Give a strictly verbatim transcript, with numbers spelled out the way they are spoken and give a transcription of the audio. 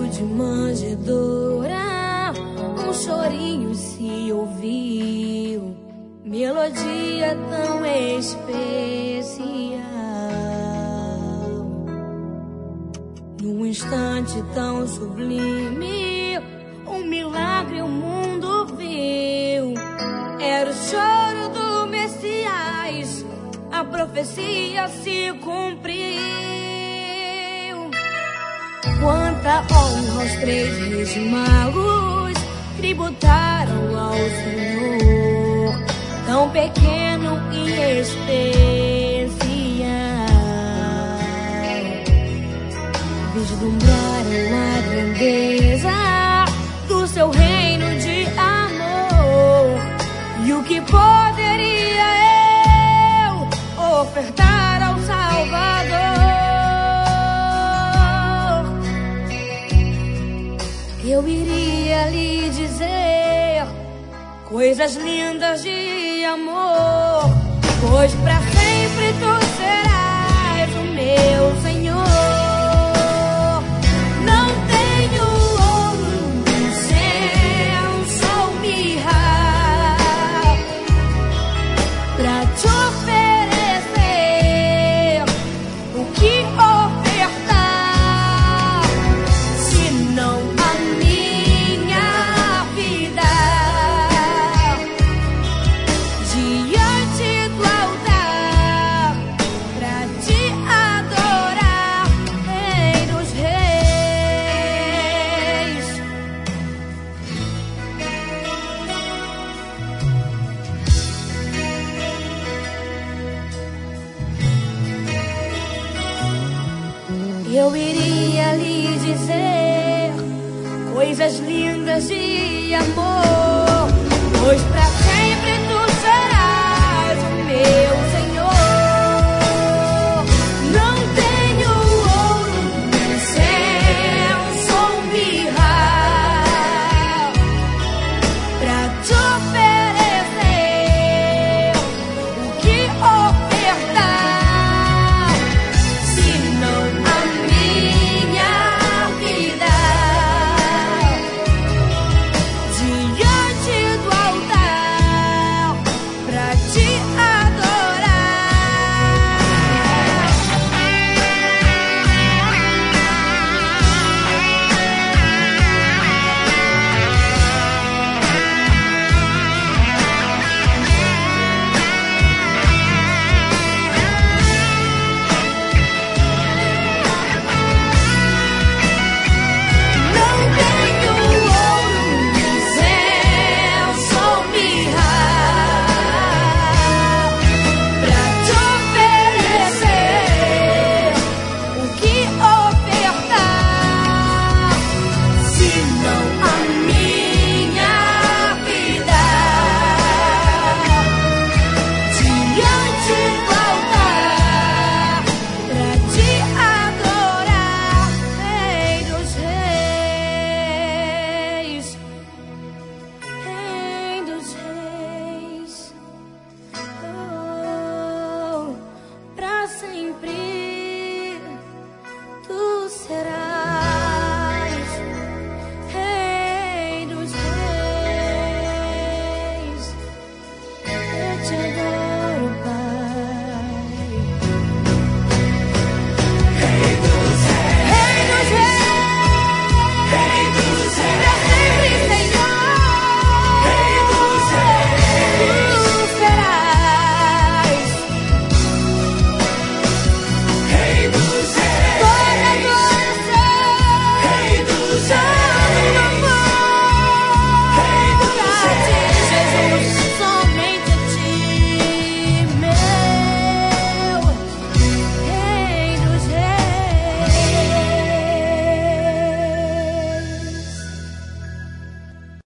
de manjedoura, um chorinho se ouviu, melodia tão especial. Num instante tão sublime, um milagre o mundo viu. Era o choro do Messias, a profecia se cumpriu. Quanta honra aos três reis magos tributaram ao Senhor, tão pequeno e especial. Vislumbraram a grandeza do seu reino de amor, e o que poderia eu ofertar ao Salvador? Eu iria lhe dizer coisas lindas de amor, pois pra sempre tu serás o meu Senhor. Não tenho ouro, incenso ou mirra pra te oferecer. O que ofertar, senão a minha vida diante do altar, pra te adorar, Rei dos Reis. Eu iria lhe dizer coisas lindas de amor, pois pra sempre tu serás o meu Senhor.